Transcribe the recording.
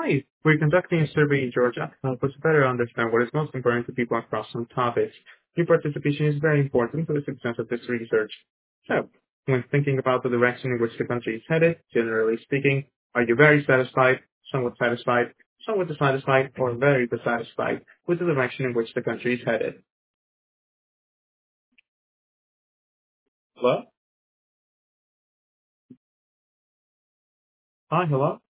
Hi, we're conducting a survey in Georgia to help us better understand what is most important to people across some topics. Your participation is very important for the success of this research. So, when thinking about the direction in which the country is headed, generally speaking, are you very somewhat dissatisfied, or very dissatisfied with the direction in which the country is headed? Hello? Hi, hello?